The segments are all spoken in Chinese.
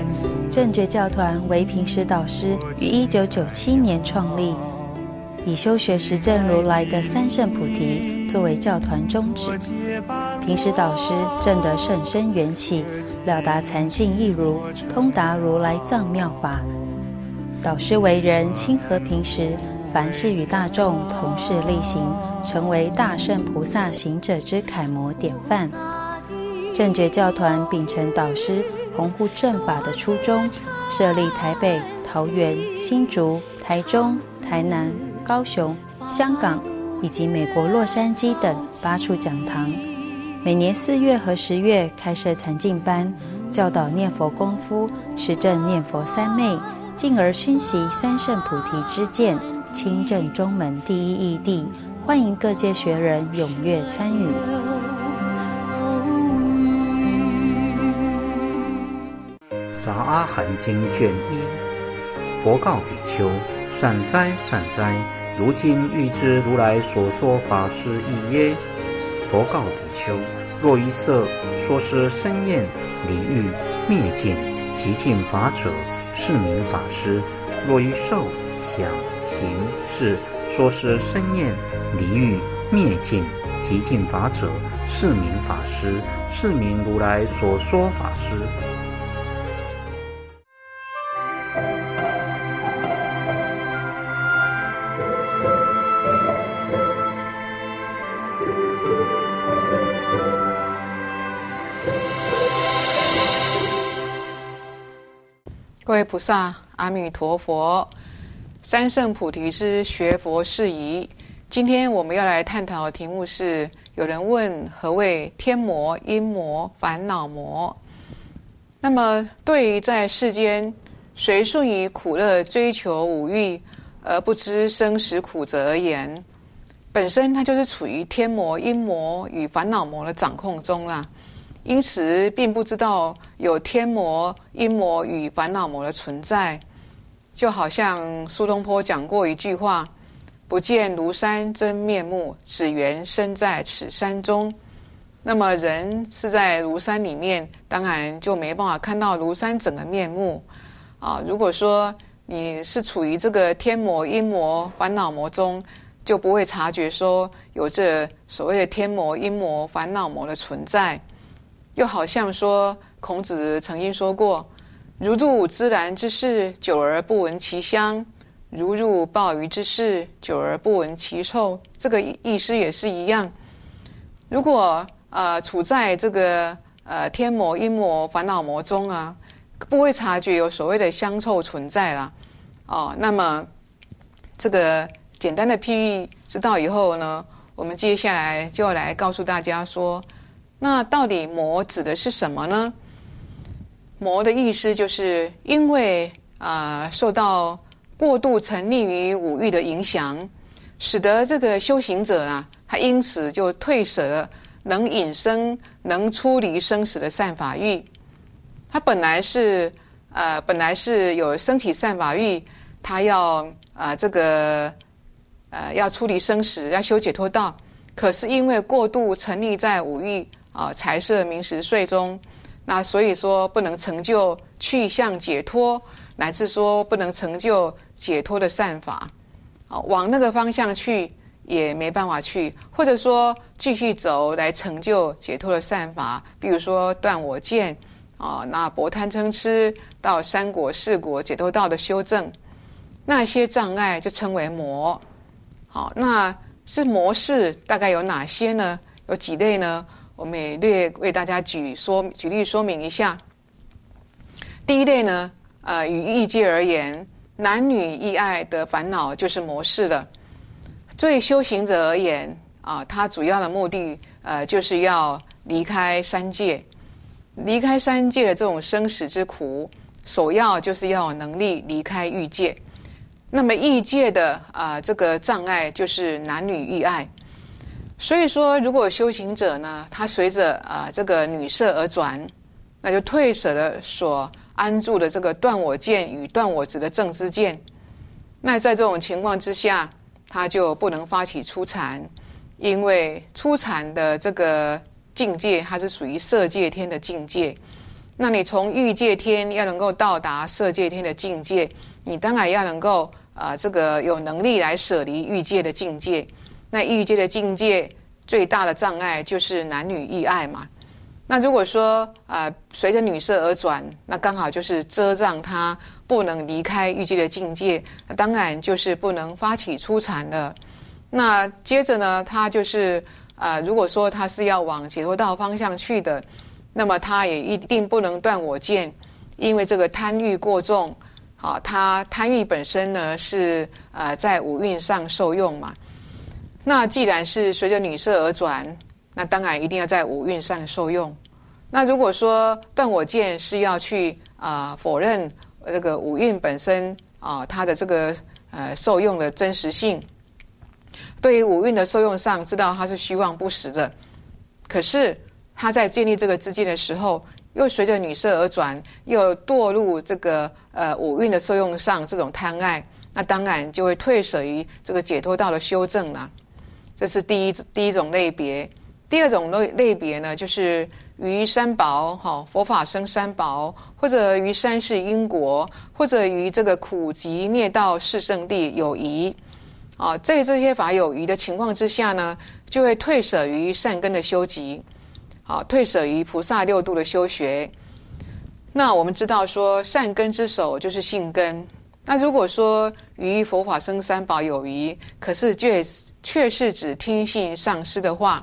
正觉教团为平时导师于1997年创立，以修学实证如来的三圣菩提作为教团宗旨。平时导师证得甚深缘起，了达禅境义如，通达如来藏妙法。导师为人亲和平时，凡事与大众同事力行，成为大圣菩萨行者之楷模典范。正觉教团秉承导师弘护正法的初衷，设立台北、桃园、新竹、台中、台南、高雄、香港以及美国洛杉矶等8处讲堂，每年4月和10月开设禅净班，教导念佛功夫，实证念佛三昧，进而熏习三圣菩提之见，亲证中门第一义谛，欢迎各界学人踊跃参与。 杂阿含经卷1，佛告比丘：善哉善哉，如今欲知如来所说法是义耶？佛告比丘：若于色说是生厌离欲灭尽极尽法者，是名法师；若于受想行识说是生厌离欲灭尽极尽法者，是名法师，是名如来所说法师。 各位菩萨，阿弥陀佛！三圣菩提之学佛事宜，今天我们要来探讨的题目是：有人问何谓天魔、阴魔、烦恼魔？那么，对于在世间随顺于苦乐追求五欲而不知生死苦者而言，本身它就是处于天魔、阴魔与烦恼魔的掌控中啦。因此并不知道有天魔、阴魔与烦恼魔的存在。就好像苏东坡讲过一句话：不见庐山真面目，只缘身在此山中。那么人是在庐山里面，当然就没办法看到庐山整个面目啊。如果说你是处于这个天魔、阴魔、烦恼魔中，就不会察觉说有这所谓的天魔、阴魔、烦恼魔的存在。又好像说孔子曾经说过：如入芝兰之室，久而不闻其香；如入鲍鱼之室，久而不闻其臭。这个意思也是一样。如果处在这个天魔、阴魔、烦恼魔中啊，不会察觉有所谓的香臭存在啦。那么这个简单的譬喻知道以后呢，我们接下来就要来告诉大家说，那到底魔指的是什么呢？魔的意思就是因为受到过度沉溺于五欲的影响，使得这个修行者他因此就退舍了能引生、能出离生死的善法欲。他本来是有升起善法欲，他要要出离生死，要修解脱道，可是因为过度沉溺在五欲财色名食睡中，那所以说不能成就去向解脱，乃至说不能成就解脱的善法，往那个方向去也没办法去，或者说继续走来成就解脱的善法，比如说断我见那薄贪嗔痴到三果四果解脱道的修正，那些障碍就称为魔。那是魔事大概有哪些呢？有几类呢？我们也略为大家举例说明一下。第一类呢，与欲界而言，男女意爱的烦恼就是魔事了。对修行者而言他主要的目的就是要离开三界，离开三界的这种生死之苦，首要就是要有能力离开欲界。那么欲界的这个障碍就是男女欲爱。所以说，如果修行者呢，他随着这个女色而转，那就退舍了所安住的这个断我见与断我执的正知见。那在这种情况之下，他就不能发起初禅，因为初禅的这个境界，它是属于色界天的境界。 那你从欲界天要能够到达色界天的境界，你当然要能够这个有能力来舍离欲界的境界。那欲界的境界最大的障碍就是男女意爱嘛。那如果说随着女色而转，那刚好就是遮障他不能离开欲界的境界，那当然就是不能发起初禅了。那接着呢，他就是如果说他是要往解脱道方向去的，那么他也一定不能断我见，因为这个贪欲过重，他贪欲本身呢是在五蕴上受用嘛。那既然是随着女色而转，那当然一定要在五蕴上受用。那如果说断我见是要去否认这个五蕴本身它的这个受用的真实性，对于五蕴的受用上知道它是虚妄不实的，可是他在建立这个知见的时候，又随着女色而转，又堕入这个五蕴的受用上这种贪爱，那当然就会退舍于这个解脱道的修正啦。这是第一种类别。第二种类别呢，就是于三宝佛法生三宝，或者于三世因果，或者于这个苦集灭道四圣谛有疑在这些法有疑的情况之下呢，就会退舍于善根的修集，退舍于菩萨六度的修学。那我们知道说善根之首就是性根，那如果说于佛法生三宝有疑，可是却是只听信上师的话，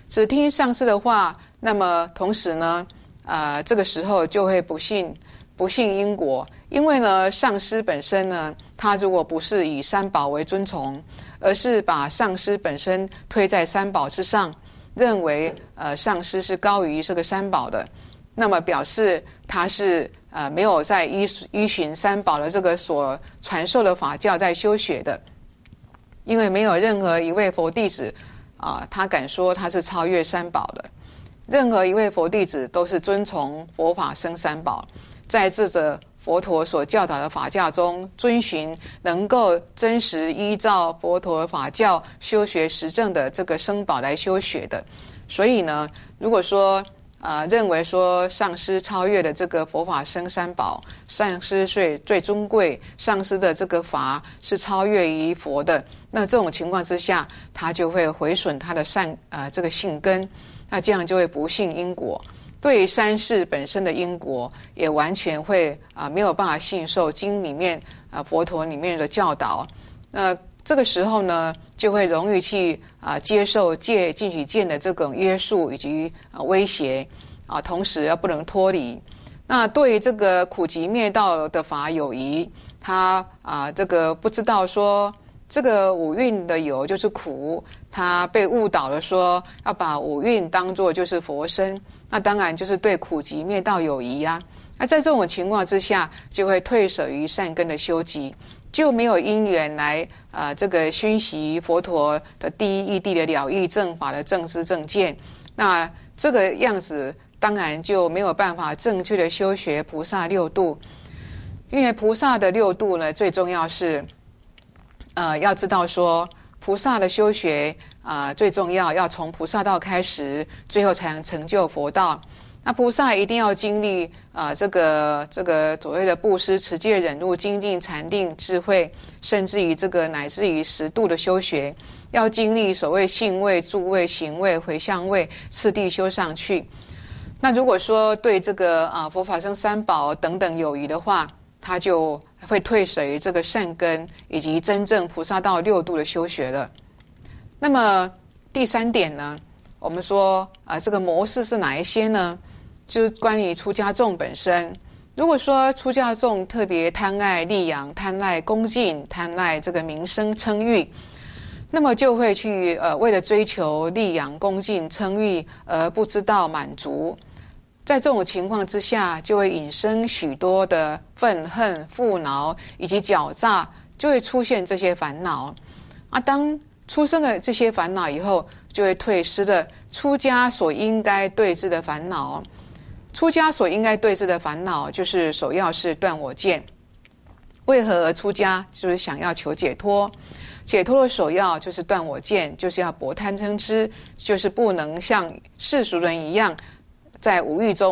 那么同时呢这个时候就会不信因果。因为呢上师本身呢，他如果不是以三宝为尊崇，而是把上师本身推在三宝之上，认为上师是高于这个三宝的，那么表示他是没有在依循三宝的这个所传授的法教在修学的。因为没有任何一位佛弟子他敢说他是超越三宝的，任何一位佛弟子都是遵从佛法生三宝，在这个佛陀所教导的法教中遵循能够真实依照佛陀法教修学实证的这个生宝来修学的。所以呢，如果说认为说上师超越的这个佛法生三宝，上师最尊贵，上师的这个法是超越于佛的，那这种情况之下，他就会毁损他的这个性根，那这样就会不信因果，对于三世本身的因果也完全会没有办法信受经里面佛陀里面的教导。那这个时候呢，就会容易去接受戒禁取见的这种约束以及威胁同时要不能脱离。那对于这个苦集灭道的法有疑，他这个不知道说这个五蕴的有就是苦，他被误导了说要把五蕴当作就是佛身，那当然就是对苦集灭道有疑啊。那在这种情况之下，就会退舍于善根的修集，就没有因缘来这个熏习佛陀的第一义谛的了义正法的正知正见。那这个样子当然就没有办法正确的修学菩萨六度。因为菩萨的六度呢，最重要是要知道说菩萨的修学最重要从菩萨道开始，最后才能成就佛道。那菩萨一定要经历这个所谓的布施、持戒、忍辱、精进、禅定、智慧，甚至于这个乃至于10度的修学，要经历所谓性位、住位、行位、回向位，次第修上去。那如果说对这个佛法生三宝等等有疑的话，他就会退舍于这个善根以及真正菩萨道6度的修学了。那么第3点呢，我们说这个模式是哪一些呢？就是关于出家众本身。如果说出家众特别贪爱利养、贪爱恭敬、贪爱这个名声称誉，那么就会去为了追求利养、恭敬、称誉而不知道满足。在这种情况之下，就会引生许多的愤恨、负恼以及狡诈，就会出现这些烦恼。当出生了这些烦恼以后，就会退失了出家所应该对治的烦恼。出家所应该对治的烦恼，就是首要是断我见。为何而出家？就是想要求解脱。解脱的首要就是断我见，就是要薄贪嗔痴，就是不能像世俗人一样，在五欲中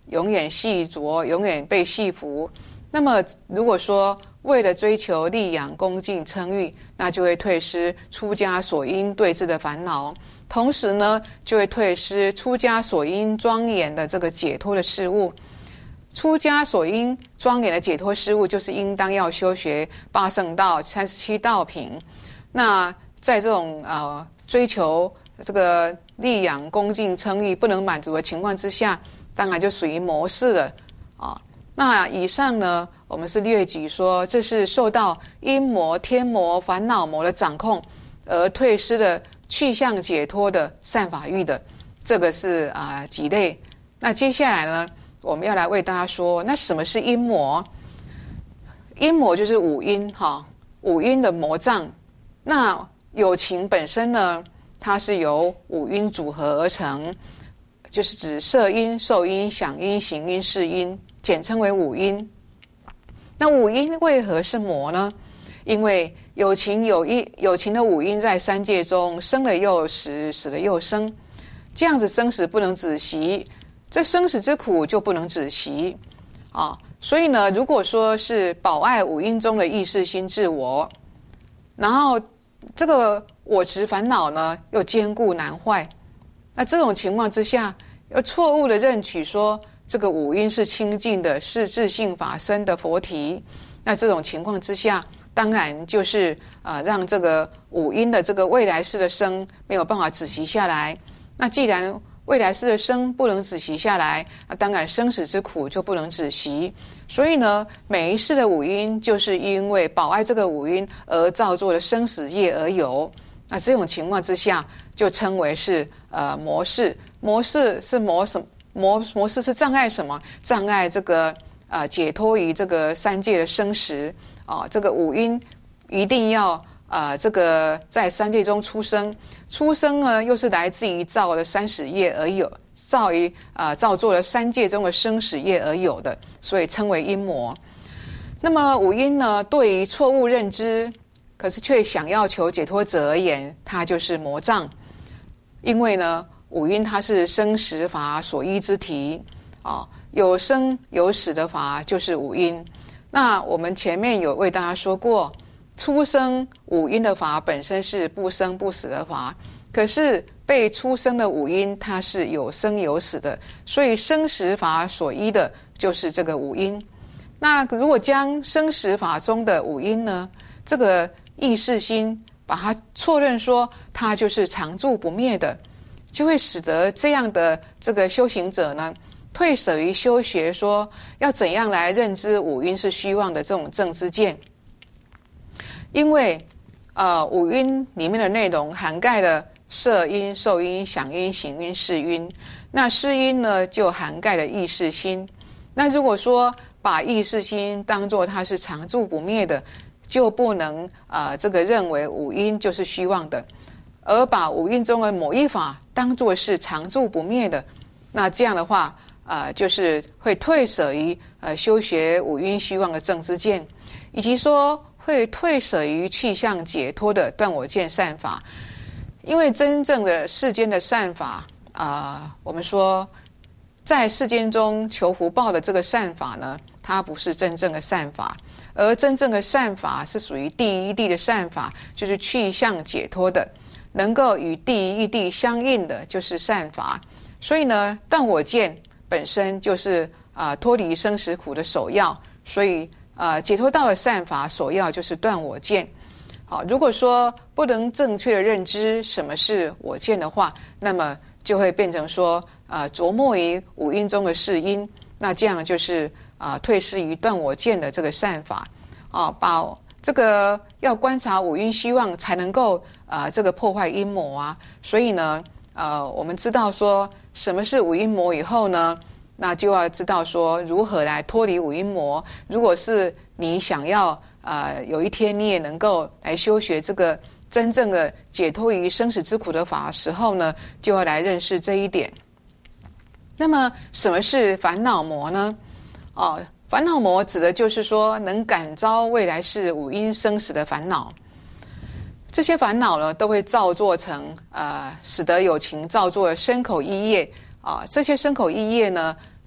永远系着，永远被系服。那么如果说为了追求利养、恭敬、称誉，那就会退失出家所应对治的烦恼，同时呢，就会退失出家所应庄严的这个解脱的事物。出家所应庄严的解脱事物，就是应当要修学八圣道、37道品。那在这种追求这个利养、恭敬、称誉不能满足的情况之下，当然就属于魔事了啊。那以上呢，我们是略举说，这是受到阴魔、天魔、烦恼魔的掌控而退失的去向解脱的善法欲的，这个是几类。那接下来呢，我们要来为大家说，那什么是阴魔？阴魔就是五阴五阴的魔障。那有情本身呢，它是由五阴组合而成，就是指色阴、受阴、想阴、行阴、识阴，简称为五阴。那五阴为何是魔呢？因为有情的五阴在三界中生了又死，死了又生，这样子生死不能止息，这生死之苦就不能止息所以呢，如果说是保爱五阴中的意识心自我，然后这个我执烦恼呢又坚固难坏，那这种情况之下，又错误的认取说这个五阴是清净的，是自性法身的佛体，那这种情况之下，当然就是让这个五阴的这个未来世的生没有办法止息下来。那既然未来世的生不能止息下来，那当然生死之苦就不能止息。所以呢，每一世的五阴就是因为保爱这个五阴而造作的生死业而有。那这种情况之下，就称为是魔事。魔事是魔什么？魔事是障碍什么？障碍这个解脱于这个三界的生死这个五阴一定要这个在三界中出生。出生呢，又是来自于造的三死业而有，造作了三界中的生死业而有的，所以称为阴魔。那么五阴呢，对于错误认知，可是却想要求解脱者而言，它就是魔障。因为呢，五阴它是生死法所依之体有生有死的法就是五阴。那我们前面有为大家说过，出生五阴的法本身是不生不死的法，可是被出生的五阴它是有生有死的，所以生死法所依的就是这个五阴。那如果将生死法中的五阴呢，这个意识心把它错认说它就是常住不灭的，就会使得这样的这个修行者呢，退舍于修学说要怎样来认知五阴是虚妄的这种正知见。因为五阴里面的内容涵盖了色阴、受阴、想阴、行阴、识阴，那识阴呢就涵盖了意识心。那如果说把意识心当作它是常住不灭的，就不能这个认为五阴就是虚妄的，而把五阴中的某一法当作是常住不灭的，那这样的话就是会退舍于修学五阴虚妄的正知见，以及说会退舍于去向解脱的断我见善法。因为真正的世间的善法我们说在世间中求福报的这个善法呢，它不是真正的善法，而真正的善法是属于第一地的善法，就是去向解脱的，能够与第一地相应的就是善法。所以呢，断我见本身就是脱离生死苦的首要，所以解脱道的善法首要就是断我见。好，如果说不能正确的认知什么是我见的话，那么就会变成说着墨于五阴中的是因，那这样就是退失于断我见的这个善法把这个要观察五阴虚妄才能够这个破坏阴魔所以呢我们知道说什么是五阴魔以后呢，那就要知道说如何来脱离五阴魔。如果是你想要有一天你也能够来修学这个真正的解脱于生死之苦的法时候呢，就要来认识这一点。那么什么是烦恼魔呢？烦恼魔指的就是说能感召未来世五阴生死的烦恼。这些烦恼呢，都会造作成使得有情造作的身口意业这些身口意业呢，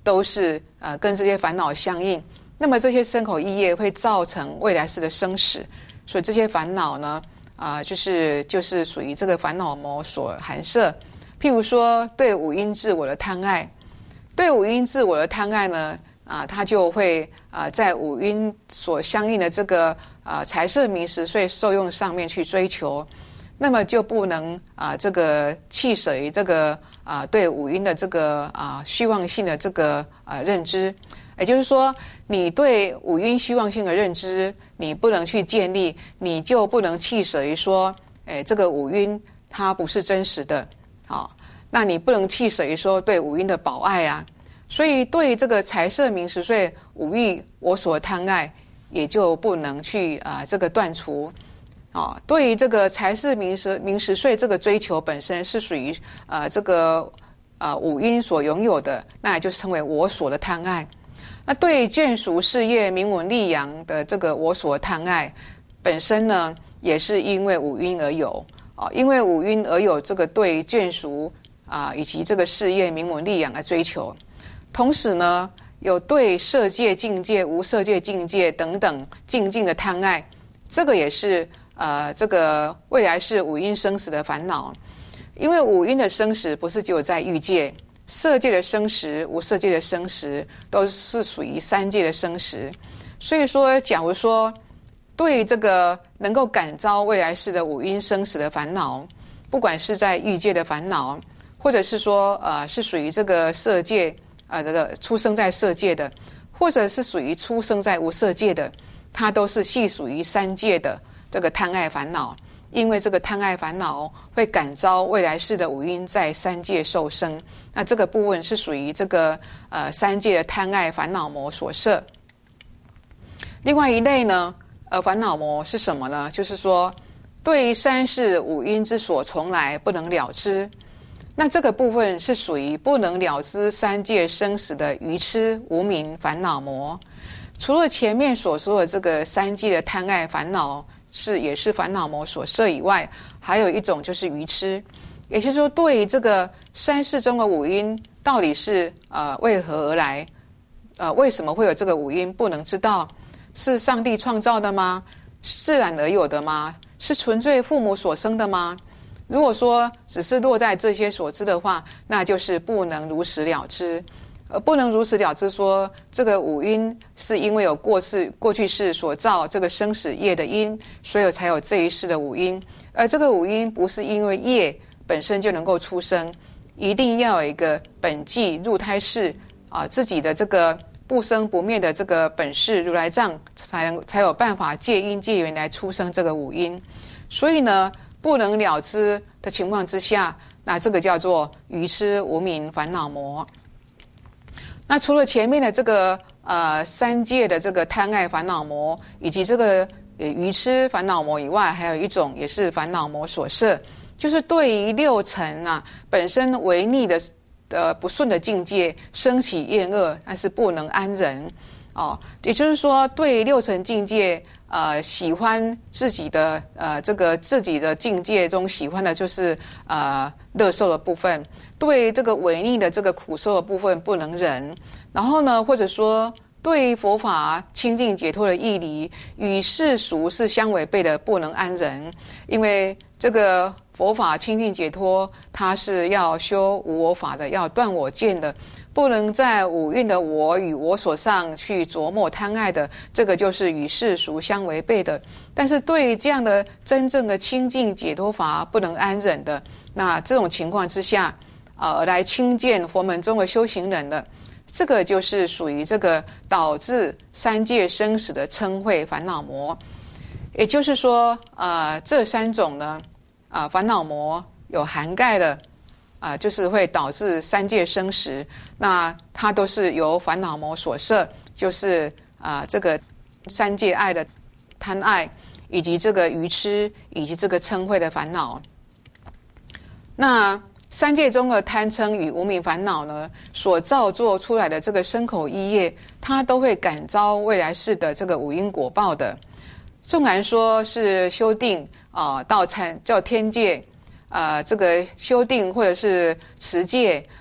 都是跟这些烦恼相应。那么这些身口意业会造成未来世的生死，所以这些烦恼呢，就是属于这个烦恼魔所含摄。譬如说对五阴自我的贪爱，对五阴自我的贪爱呢，它就会在五阴所相应的这个财色名食睡受用上面去追求，那么就不能这个弃舍于这个对五阴的这个虚妄性的这个认知。也就是说，你对五阴虚妄性的认知，你不能去建立，你就不能弃舍于说，这个五阴它不是真实的，那你不能弃舍于说对五阴的保爱啊。所以对这个财色名食睡五欲我所贪爱，也就不能去这个断除。对于这个财色名食睡这个追求本身是属于这个五阴所拥有的，那也就称为我所的贪爱。那对眷属事业名闻利养的这个我所贪爱本身呢，也是因为五阴而有因为五阴而有这个对眷属以及这个事业名闻利养的追求。同时呢，有对色界境界无色界境界等等境界的贪爱，这个也是这个未来是五阴生死的烦恼。因为五阴的生死不是只有在欲界，色界的生死、无色界的生死都是属于三界的生死。所以说，假如说对这个能够感召未来世的五阴生死的烦恼，不管是在欲界的烦恼，或者是说是属于这个色界出生在色界的，或者是属于出生在无色界的，它都是系属于三界的这个贪爱烦恼。因为这个贪爱烦恼会感召未来世的五阴在三界受生，那这个部分是属于这个三界的贪爱烦恼魔所摄。另外一类呢，烦恼魔是什么呢？就是说对于三世五阴之所从来不能了知，那这个部分是属于不能了知三界生死的愚痴无明烦恼魔。除了前面所说的这个三界的贪爱烦恼也是烦恼魔所摄以外，还有一种就是愚痴。也就是说，对于这个三世中的五阴到底是为何而来，为什么会有这个五阴，不能知道。是上帝创造的吗？自然而有的吗？是纯粹父母所生的吗？如果说只是落在这些所知的话，那就是不能如实了知。不能如实了知说这个五阴是因为有过去世所造这个生死业的因，所以才有这一世的五阴。而这个五阴不是因为业本身就能够出生，一定要有一个本纪入胎世自己的这个不生不灭的这个本事如来藏，才有办法借因借缘来出生这个五阴。所以呢，不能了知的情况之下，那这个叫做愚痴无明烦恼魔。那除了前面的这个三界的这个贪爱烦恼魔以及这个愚痴烦恼魔以外，还有一种也是烦恼魔所摄，就是对于六尘本身违逆的不顺的境界生起厌恶，但是不能安忍也就是说，对六尘境界喜欢自己的这个自己的境界中喜欢的就是乐受的部分，对这个违逆的这个苦受的部分不能忍。然后呢，或者说对佛法清净解脱的义理与世俗是相违背的，不能安忍。因为这个佛法清净解脱，它是要修无我法的，要断我见的，不能在五蕴的我与我所上去琢磨贪爱的，这个就是与世俗相违背的。但是对这样的真正的清净解脱法不能安忍的，那这种情况之下来亲见佛门中的修行人的，这个就是属于这个导致三界生死的嗔恚烦恼魔。也就是说这三种呢烦恼魔有涵盖的就是会导致三界生死，那它都是由烦恼魔所摄，就是这个三界爱的贪爱，以及这个愚痴，以及这个嗔恚的烦恼。那三界中的贪嗔与无明烦恼呢，所造作出来的这个身口意业，它都会感召未来世的这个五因果报的。纵然说是修定到叫天界这个修定或者是持戒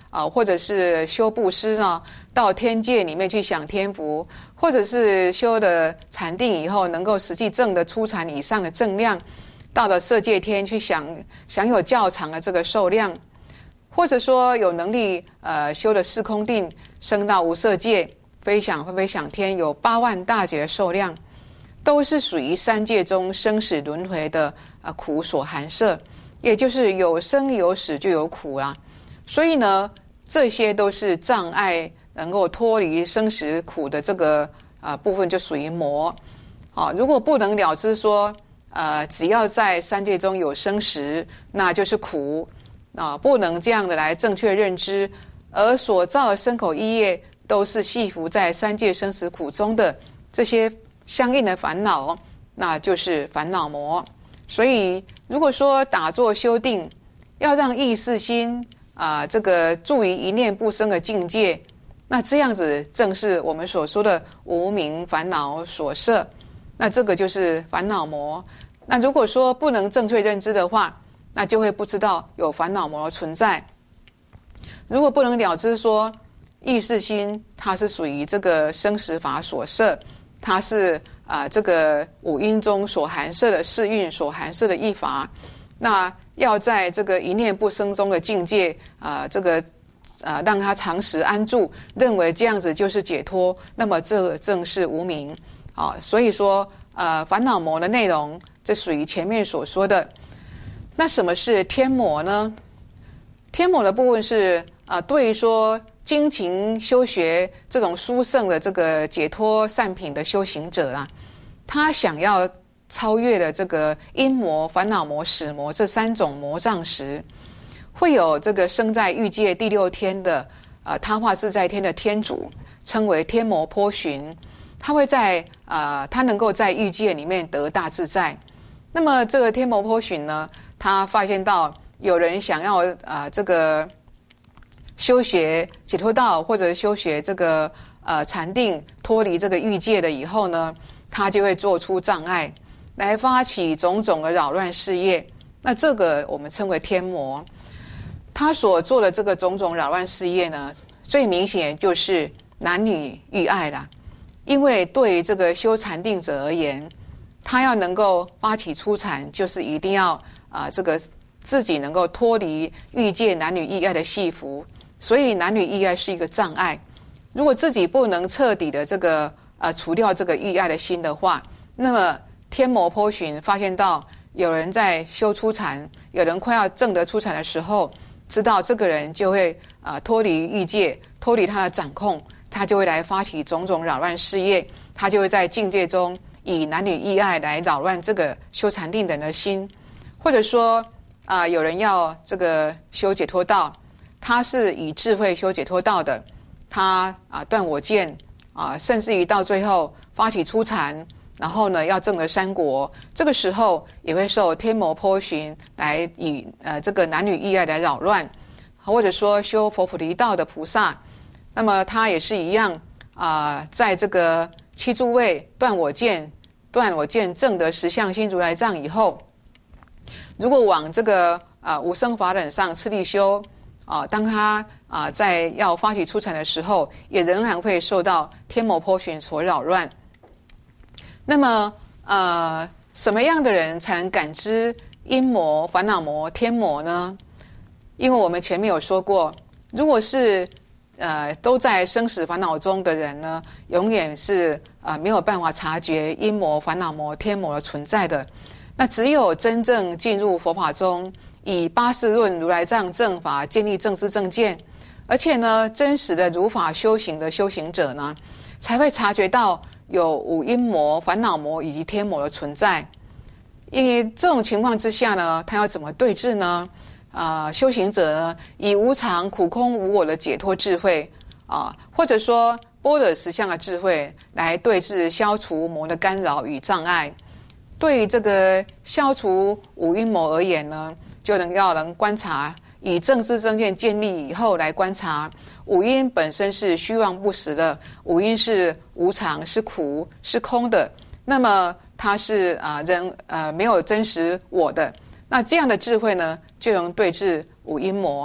或者是修布施呢，到天界里面去享天福，或者是修的禅定以后，能够实际证的初禅以上的正量，到了色界天去享有较长的这个寿量，或者说有能力修的四空定，升到无色界，飞翔天，有8万大劫的寿量，都是属于三界中生死轮回的苦所含摄，也就是有生有死就有苦啦。所以呢，这些都是障碍，能够脱离生死苦的这个部分就属于魔。如果不能了知说只要在三界中有生死，那就是苦不能这样的来正确认知，而所造的身口意业都是系服在三界生死苦中的这些相应的烦恼，那就是烦恼魔。所以如果说打坐修定，要让意识心这个住于一念不生的境界，那这样子正是我们所说的无明烦恼所摄，那这个就是烦恼魔。那如果说不能正确认知的话，那就会不知道有烦恼魔的存在。如果不能了知说意识心它是属于这个生死法所摄，它是这个五阴中所含摄的四蕴所含摄的一法，那要在这个一念不生中的境界让它长时安住，认为这样子就是解脱，那么这正是无明所以说烦恼魔的内容，这属于前面所说的。那什么是天魔呢？天魔的部分是对于说精勤修学这种殊胜的这个解脱善品的修行者他想要超越的这个阴魔、烦恼魔、死魔这3种魔障时，会有这个生在欲界第6天的他化自在天的天主，称为天魔波旬。他会在他能够在欲界里面得大自在。那么这个天魔波旬呢，他发现到有人想要这个修学解脱道，或者修学这个禅定，脱离这个欲界的以后呢，他就会做出障碍，来发起种种的扰乱事业。那这个我们称为天魔。他所做的这个种种扰乱事业呢，最明显就是男女欲爱啦。因为对于这个修禅定者而言，他要能够发起初禅，就是一定要这个自己能够脱离欲界男女欲爱的系服，所以男女欲爱是一个障碍。如果自己不能彻底的这个除掉这个欲爱的心的话，那么天魔波旬发现到有人在修初禅，有人快要证得初禅的时候，知道这个人就会脱离欲界，脱离他的掌控，他就会来发起种种扰乱事业，他就会在境界中以男女欲爱来扰乱这个修禅定的人的心。或者说有人要这个修解脱道，他是以智慧修解脱道的，他断我见甚至于到最后发起初禅，然后呢要证得三果，这个时候也会受天魔波旬来以这个男女欲爱来扰乱。或者说修佛菩提道的菩萨，那么他也是一样在这个七诸位断我见证得实相心如来藏以后，如果往这个无生法忍上次第修当他在要发起初禅的时候，也仍然会受到天魔波旬所扰乱。那么什么样的人才能感知阴魔、烦恼魔、天魔呢？因为我们前面有说过，如果是都在生死烦恼中的人呢，永远是没有办法察觉阴魔、烦恼魔、天魔的存在的。那只有真正进入佛法中，以八识论如来藏正法建立正知正见，而且呢真实的如法修行的修行者呢，才会察觉到有五阴魔、烦恼魔以及天魔的存在。因为这种情况之下呢，他要怎么对治呢？修行者呢，以无常、苦空、无我的解脱智慧或者说般若实相的智慧来对治消除魔的干扰与障碍。对于这个消除五阴魔而言呢，就要能观察，以正知正见建立以后来观察，五阴本身是虚妄不实的，五阴是无常、是苦、是空的，那么它是没有真实我的。那这样的智慧呢，就能对治五阴魔。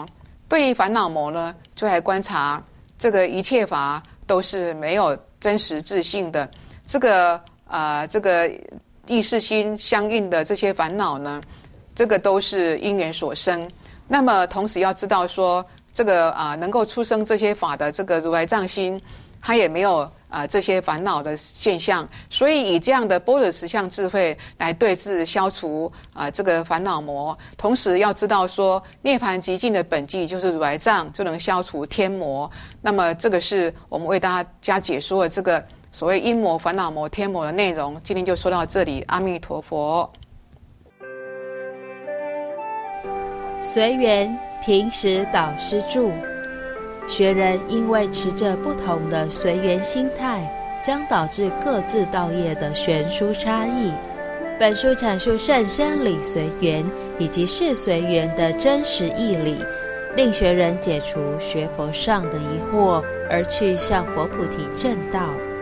对于烦恼魔呢，就来观察这个一切法都是没有真实自性的，这个意识心相应的这些烦恼呢，这个都是因缘所生。那么同时要知道说，这个能够出生这些法的这个如来藏心，它也没有这些烦恼的现象，所以以这样的般若实相智慧来对治消除这个烦恼魔。同时要知道说，涅槃极尽的本际就是如来藏，就能消除天魔。那么这个是我们为大家解说的这个所谓阴魔、烦恼魔、天魔的内容。今天就说到这里，阿弥陀佛。 随缘平时导师著，学人因为持着不同的随缘心态，将导致各自道业的悬殊差异。本书阐述甚深理随缘以及事随缘的真实义理，令学人解除学佛上的疑惑，而去向佛菩提正道。